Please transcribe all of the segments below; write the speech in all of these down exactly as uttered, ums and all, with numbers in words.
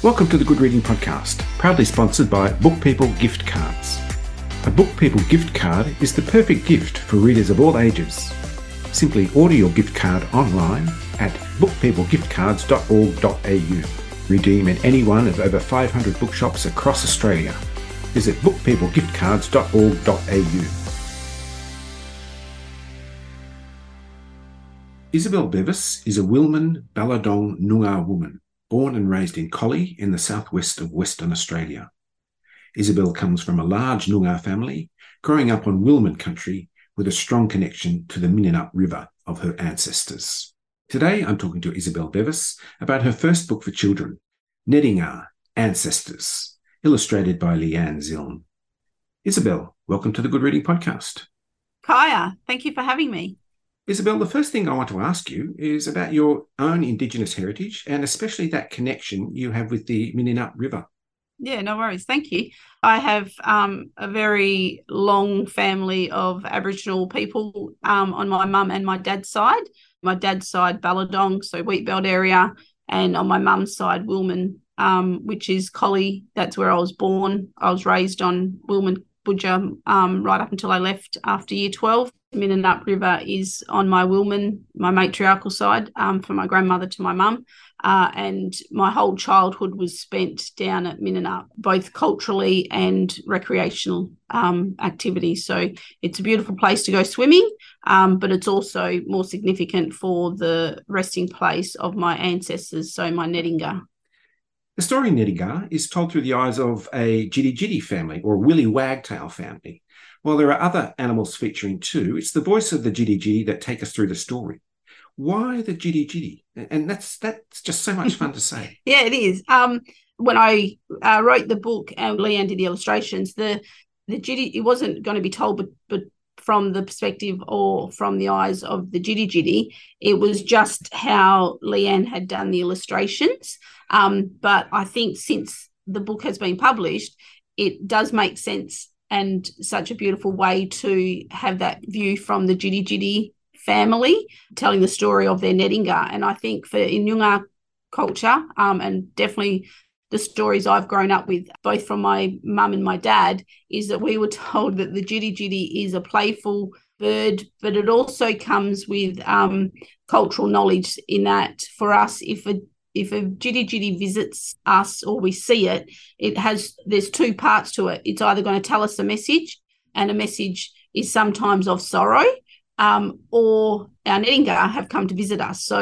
Welcome to the Good Reading Podcast, proudly sponsored by Book People Gift Cards. A Book People gift card is the perfect gift for readers of all ages. Simply order your gift card online at book people gift cards dot org dot a u. Redeem at any one of over five hundred bookshops across Australia. Visit book people gift cards dot org dot a u. Isabel Bevis is a Wilman Ballardong Noongar woman, born and raised in Collie in the southwest of Western Australia. Isabel comes from a large Noongar family, growing up on Wilman country with a strong connection to the Mininup River of her ancestors. Today I'm talking to Isabel Bevis about her first book for children, Nedingar, Ancestors, illustrated by Leanne Zilm. Isabel, welcome to the Good Reading Podcast. Kaya, thank you for having me. Isabel, the first thing I want to ask you is about your own Indigenous heritage and especially that connection you have with the Mininup River. Yeah, no worries. Thank you. I have um, a very long family of Aboriginal people um, on my mum and my dad's side. My dad's side, Ballardong, so Wheatbelt area, and on my mum's side, Wilman, um, which is Collie. That's where I was born. I was raised on Wilman Budja um, right up until I left after year twelve. Mininup River is on my Wilman, my matriarchal side, um, from my grandmother to my mum. Uh, and my whole childhood was spent down at Mininup, both culturally and recreational um, activities. So it's a beautiful place to go swimming, um, but it's also more significant for the resting place of my ancestors, so my Nedingar. The story Nedingar is told through the eyes of a Jiddi Jiddi family or Willy Wagtail family. While there are other animals featuring too, it's the voice of the Jiddi Jiddi that take us through the story. Why the Jiddi Jiddi? And that's that's just so much fun to say. Yeah, it is. Um, when I uh, wrote the book and Leanne did the illustrations, the the Jiddi, it wasn't going to be told, but but from the perspective or from the eyes of the Jiddi Jiddi, it was just how Leanne had done the illustrations. Um, but I think since the book has been published, it does make sense and such a beautiful way to have that view from the Jiddi Jiddi family telling the story of their Nedingar. And I think for in Noongar culture, um, and definitely the stories I've grown up with, both from my mum and my dad, is that we were told that the Jiddi Jiddi is a playful bird, but it also comes with um, cultural knowledge in that for us, if a If a Jiddi Jiddi visits us or we see it, it has, there's two parts to it. It's either going to tell us a message, and a message is sometimes of sorrow, um, or our Nedingar have come to visit us. So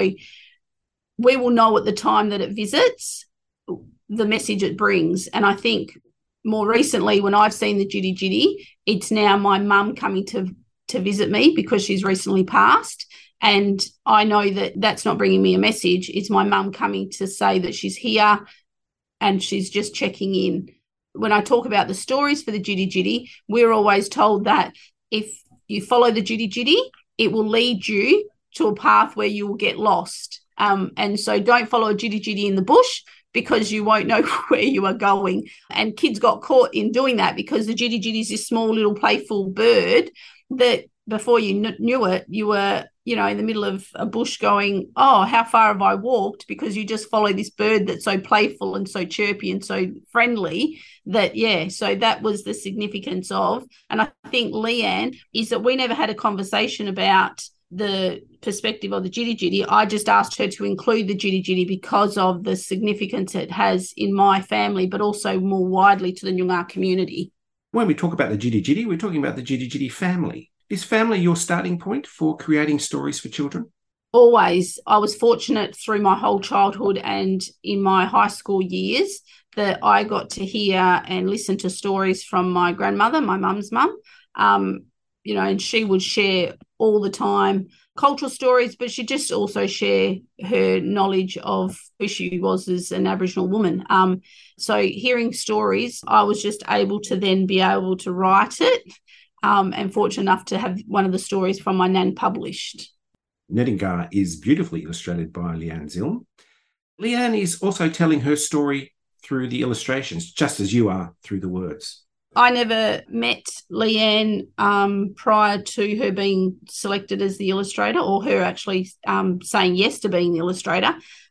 we will know at the time that it visits the message it brings. And I think more recently when I've seen the Jiddi Jiddi, it's now my mum coming to, to visit me because she's recently passed. And I know that that's not bringing me a message. It's my mum coming to say that she's here and she's just checking in. When I talk about the stories for the Jiddi Jiddi, we're always told that if you follow the Jiddi Jiddi, it will lead you to a path where you will get lost. Um, and so don't follow a Jiddi Jiddi in the bush because you won't know where you are going. And kids got caught in doing that because the Jiddi Jiddi is this small little playful bird that before you kn- knew it, you were, you know, in the middle of a bush going, oh, how far have I walked? Because you just follow this bird that's so playful and so chirpy and so friendly that, yeah, so that was the significance of. And I think Leanne is that we never had a conversation about the perspective of the Jiddi Jiddi. I just asked her to include the Jiddi Jiddi because of the significance it has in my family, but also more widely to the Noongar community. When we talk about the Jiddi Jiddi, we're talking about the Jiddi Jiddi family. Is family your starting point for creating stories for children? Always. I was fortunate through my whole childhood and in my high school years that I got to hear and listen to stories from my grandmother, my mum's mum, um, you know, and she would share all the time cultural stories, but she'd just also share her knowledge of who she was as an Aboriginal woman. Um, so hearing stories, I was just able to then be able to write it. Um, and fortunate enough to have one of the stories from my nan published. Nedingar is beautifully illustrated by Leanne Zilm. Leanne is also telling her story through the illustrations, just as you are through the words. I never met Leanne um, prior to her being selected as the illustrator or her actually um, saying yes to being the illustrator.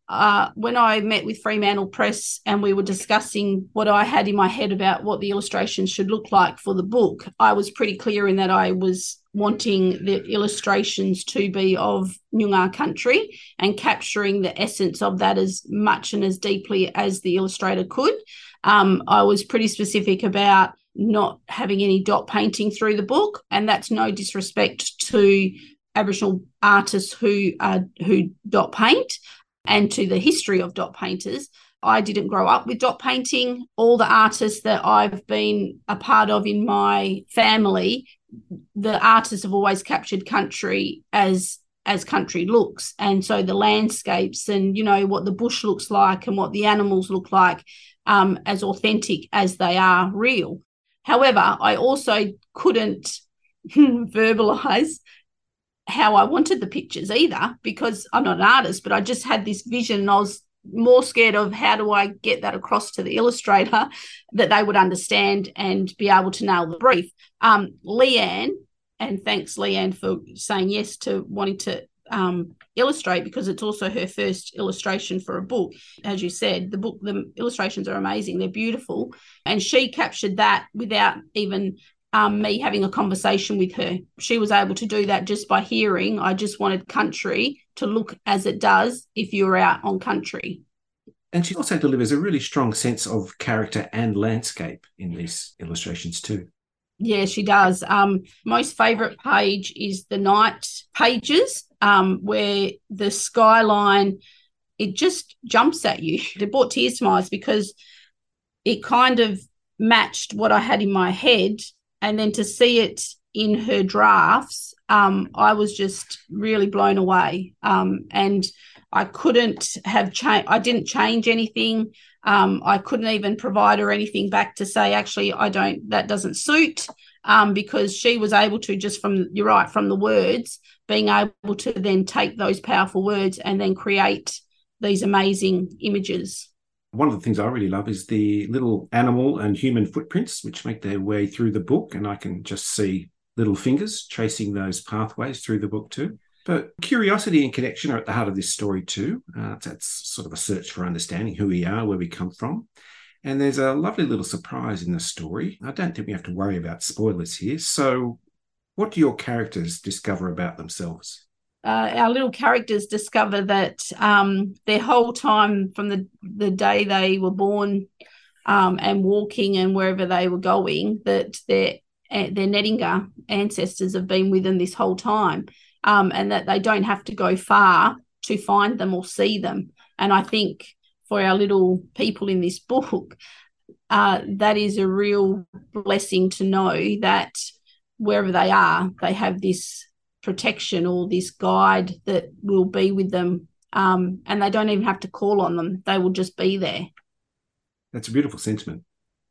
uh, when I met with Fremantle Press and we were discussing what I had in my head about what the illustrations should look like for the book, I was pretty clear in that I was wanting the illustrations to be of Noongar country and capturing the essence of that as much and as deeply as the illustrator could. Um, I was pretty specific about not having any dot painting through the book, and that's no disrespect to Aboriginal artists who uh, who dot paint and to the history of dot painters. I didn't grow up with dot painting. All the artists that I've been a part of in my family, the artists have always captured country as as country looks. And so the landscapes and, you know, what the bush looks like and what the animals look like, um, as authentic as they are real. However, I also couldn't verbalise how I wanted the pictures either, because I'm not an artist, but I just had this vision and I was more scared of how do I get that across to the illustrator that they would understand and be able to nail the brief. Um, Leanne, and thanks Leanne for saying yes to wanting to um, illustrate, because it's also her first illustration for a book. As you said, the book, the illustrations are amazing. They're beautiful. And she captured that without even Um, me having a conversation with her. She was able to do that just by hearing. I just wanted country to look as it does if you're out on country. And she also delivers a really strong sense of character and landscape in these illustrations too. Yeah, she does. Um, most favourite page is the night pages, um, where the skyline, it just jumps at you. It brought tears to my eyes because it kind of matched what I had in my head. And then to see it in her drafts, um, I was just really blown away. Um, and I couldn't have changed. I didn't change anything. Um, I couldn't even provide her anything back to say, actually, I don't, that doesn't suit, um, because she was able to just from, you're right, from the words, being able to then take those powerful words and then create these amazing images. One of the things I really love is the little animal and human footprints which make their way through the book, and I can just see little fingers tracing those pathways through the book too. But curiosity and connection are at the heart of this story too. Uh, that's sort of a search for understanding who we are, where we come from. And there's a lovely little surprise in the story. I don't think we have to worry about spoilers here. So what do your characters discover about themselves? Uh, our little characters discover that um, their whole time from the, the day they were born um, and walking and wherever they were going, that their, their Nedinga ancestors have been with them this whole time, um, and that they don't have to go far to find them or see them. And I think for our little people in this book, uh, that is a real blessing to know that wherever they are, they have this protection or this guide that will be with them, um, and they don't even have to call on them. They will just be there. That's a beautiful sentiment.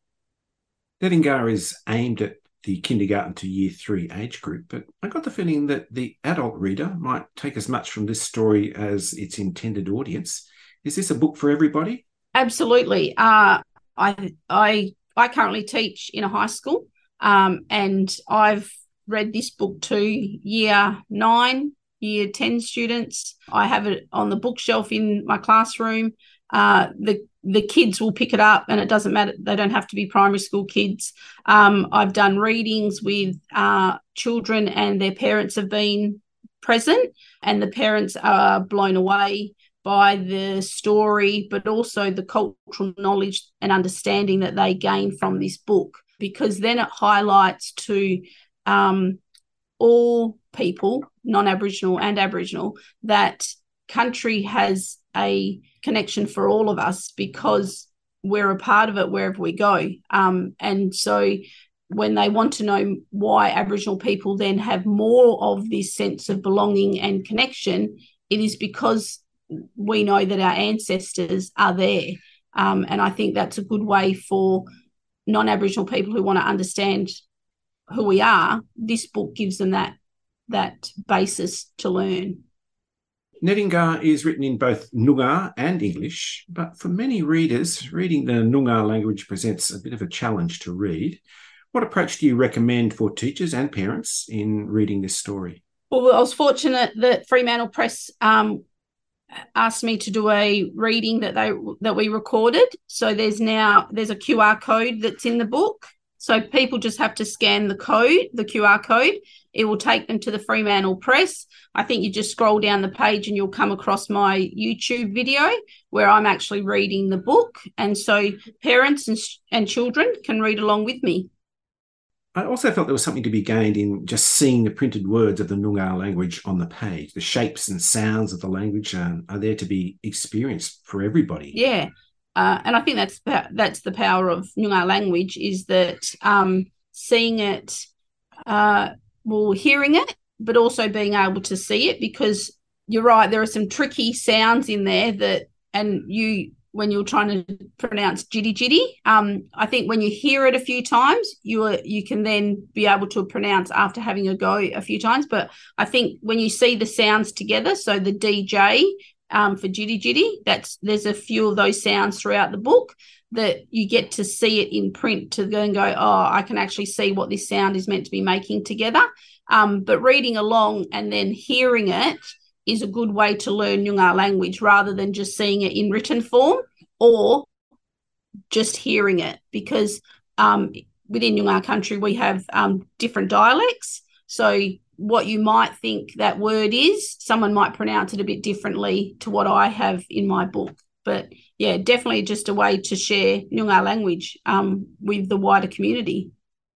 Nedinga is aimed at the kindergarten to year three age group, but I got the feeling that the adult reader might take as much from this story as its intended audience. Is this a book for everybody? Absolutely. Uh, I I I currently teach in a high school, um, and I've read this book to year nine, year ten students. I have it on the bookshelf in my classroom. Uh, the the kids will pick it up, and it doesn't matter. They don't have to be primary school kids. Um, I've done readings with uh, children, and their parents have been present, and the parents are blown away by the story, but also the cultural knowledge and understanding that they gain from this book, because then it highlights to Um, all people, non-Aboriginal and Aboriginal, that country has a connection for all of us because we're a part of it wherever we go. Um, and so when they want to know why Aboriginal people then have more of this sense of belonging and connection, it is because we know that our ancestors are there. Um, and I think that's a good way for non-Aboriginal people who want to understand who we are. This book gives them that that basis to learn. Nedinga is written in both Noongar and English, but for many readers, reading the Noongar language presents a bit of a challenge to read. What approach do you recommend for teachers and parents in reading this story? Well, I was fortunate that Fremantle Press um, asked me to do a reading that they that we recorded. So there's now there's a Q R code that's in the book. So people just have to scan the code, the Q R code. It will take them to the Fremantle Press. I think you just scroll down the page and you'll come across my YouTube video where I'm actually reading the book. And so parents and, and children can read along with me. I also felt there was something to be gained in just seeing the printed words of the Noongar language on the page. The shapes and sounds of the language um, are there to be experienced for everybody. Yeah, uh, and I think that's that's the power of Noongar language, is that um, seeing it, uh, well, hearing it, but also being able to see it, because you're right, there are some tricky sounds in there that, and you, when you're trying to pronounce jitty jitty, um, I think when you hear it a few times, you are, you can then be able to pronounce after having a go a few times. But I think when you see the sounds together, so the D J um, for jitty jitty, that's there's a few of those sounds throughout the book that you get to see it in print to go and go, oh, I can actually see what this sound is meant to be making together. Um, but reading along and then hearing it is a good way to learn Noongar language, rather than just seeing it in written form or just hearing it, because um, within Noongar country we have um, different dialects. So what you might think that word is, someone might pronounce it a bit differently to what I have in my book. But yeah, definitely just a way to share Noongar language um, with the wider community.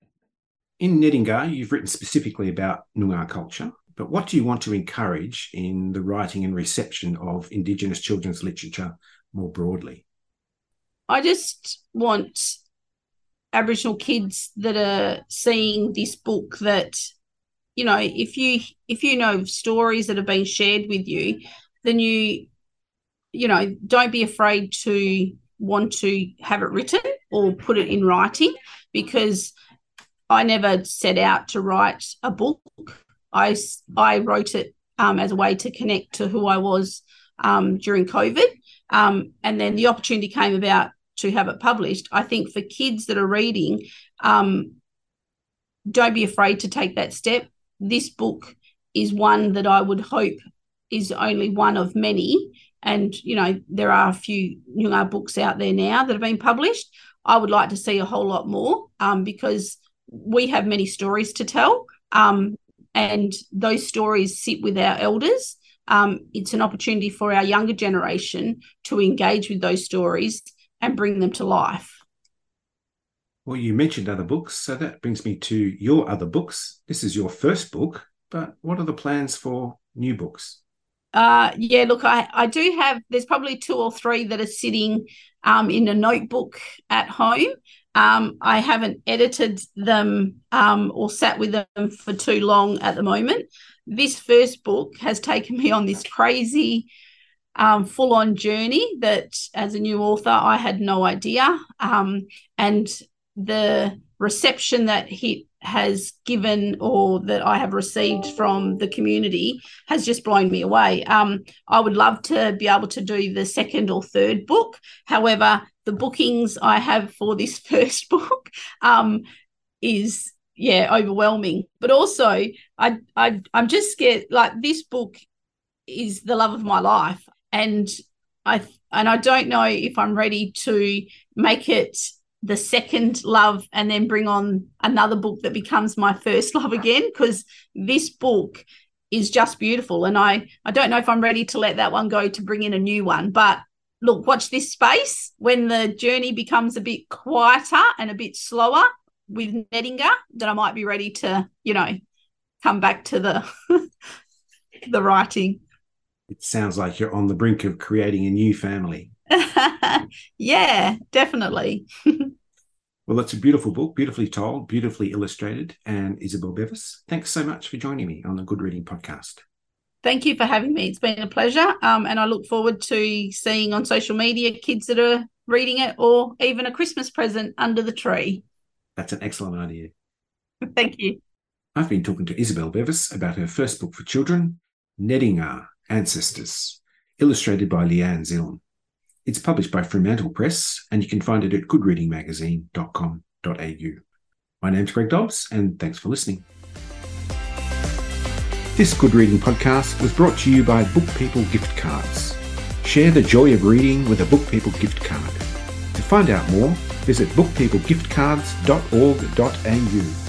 In Nedingar, you've written specifically about Noongar culture. But what do you want to encourage in the writing and reception of Indigenous children's literature more broadly? I just want Aboriginal kids that are seeing this book that, you know, if you if you know stories that have been shared with you, then you, you know, don't be afraid to want to have it written or put it in writing, because I never set out to write a book. I, I wrote it um, as a way to connect to who I was um, during COVID. Um, and then the opportunity came about to have it published. I think for kids that are reading, um, don't be afraid to take that step. This book is one that I would hope is only one of many. And, you know, there are a few Noongar books out there now that have been published. I would like to see a whole lot more um, because we have many stories to tell. Um, and those stories sit with our elders. Um, it's an opportunity for our younger generation to engage with those stories and bring them to life. Well, you mentioned other books, so that brings me to your other books. This is your first book, but what are the plans for new books? Uh, yeah, look, I, I do have, there's probably two or three that are sitting um, in a notebook at home. Um, I haven't edited them um, or sat with them for too long at the moment. This first book has taken me on this crazy um, full-on journey that as a new author, I had no idea. Um, and the reception that it has given or that I have received from the community has just blown me away. Um, I would love to be able to do the second or third book. However, the bookings I have for this first book um, is, yeah, overwhelming. But also, I, I, I'm just scared, like this book is the love of my life. And I, and I don't know if I'm ready to make it the second love and then bring on another book that becomes my first love again, because this book is just beautiful. And I, I don't know if I'm ready to let that one go to bring in a new one. But look, watch this space. When the journey becomes a bit quieter and a bit slower with Nedingar, then I might be ready to, you know, come back to the the writing. It sounds like you're on the brink of creating a new family. Yeah, definitely. Well, it's a beautiful book, beautifully told, beautifully illustrated. And Isabel Bevis, thanks so much for joining me on the Good Reading Podcast. Thank you for having me. It's been a pleasure. Um, and I look forward to seeing on social media kids that are reading it, or even a Christmas present under the tree. That's an excellent idea. Thank you. I've been talking to Isabel Bevis about her first book for children, Nedingar Ancestors, illustrated by Leanne Zilm. It's published by Fremantle Press, and you can find it at good reading magazine dot com dot a u. My name's Greg Dobbs, and thanks for listening. This Good Reading Podcast was brought to you by Book People Gift Cards. Share the joy of reading with a Book People gift card. To find out more, visit book people gift cards dot org dot a u.